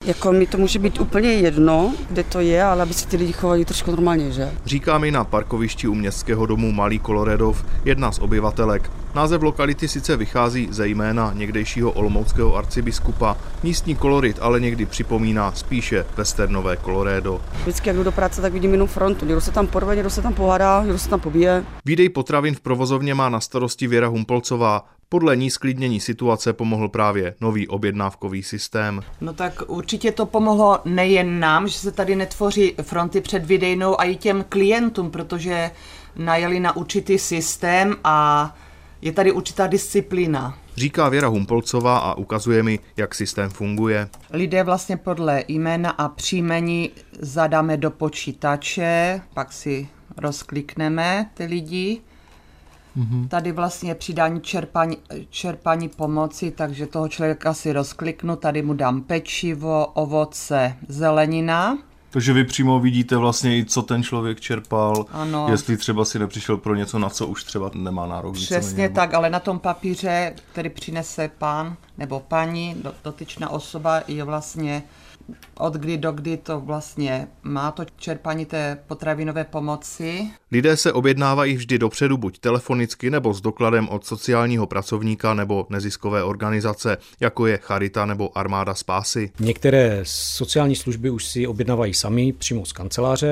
Jako mi to může být úplně jedno, kde to je, ale aby se ty lidi chovali trošku normálně, že? Říká mi na parkovišti u městského domu Malý Kolorédov jedna z obyvatelek. Název lokality sice vychází ze jména někdejšího olomouckého arcibiskupa, místní kolorit ale někdy připomíná spíše westernové Kolorédo. Vždycky, jak jdu do práce, tak vidím jenom frontu. Někdo se tam porve, někdo se tam pohádá, někdo se tam pobije. Výdej potravin v provozovně má na starosti Věra Humpolcová. Podle ní sklidnění situace pomohl právě nový objednávkový systém. No tak určitě to pomohlo nejen nám, že se tady netvoří fronty před výdejnou, a i těm klientům, protože najeli na určitý systém a je tady určitá disciplína. Říká Věra Humpolcová a ukazuje mi, jak systém funguje. Lidé vlastně podle jména a příjmení zadáme do počítače, pak si rozklikneme ty lidi. Tady vlastně přidání čerpání pomoci, takže toho člověka si rozkliknu, tady mu dám pečivo, ovoce, zelenina. Takže vy přímo vidíte vlastně i, co ten člověk čerpal, ano. Jestli třeba si nepřišel pro něco, na co už třeba nemá nárok. Přesně tak, ale na tom papíře, který přinese pán nebo paní, dotyčná osoba, je vlastně od kdy do kdy to vlastně má to čerpání té potravinové pomoci. Lidé se objednávají vždy dopředu, buď telefonicky, nebo s dokladem od sociálního pracovníka nebo neziskové organizace, jako je Charita nebo Armáda spásy. Některé sociální služby už si objednávají sami přímo z kanceláře,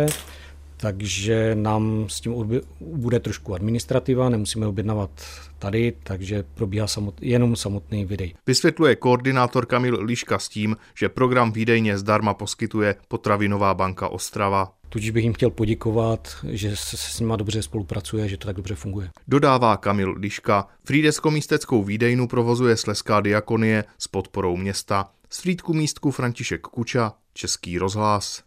takže nám s tím bude trošku administrativa, nemusíme objednávat tady, takže probíhá jenom samotný výdej. Vysvětluje koordinátor Kamil Liška s tím, že program výdejně zdarma poskytuje Potravinová banka Ostrava. Tudíž bych jim chtěl poděkovat, že se s nima dobře spolupracuje, že to tak dobře funguje. Dodává Kamil Liška. Frýdecko-místeckou výdejnu provozuje Slezská diakonie s podporou města. Z Frýdku-místku František Kuča, Český rozhlas.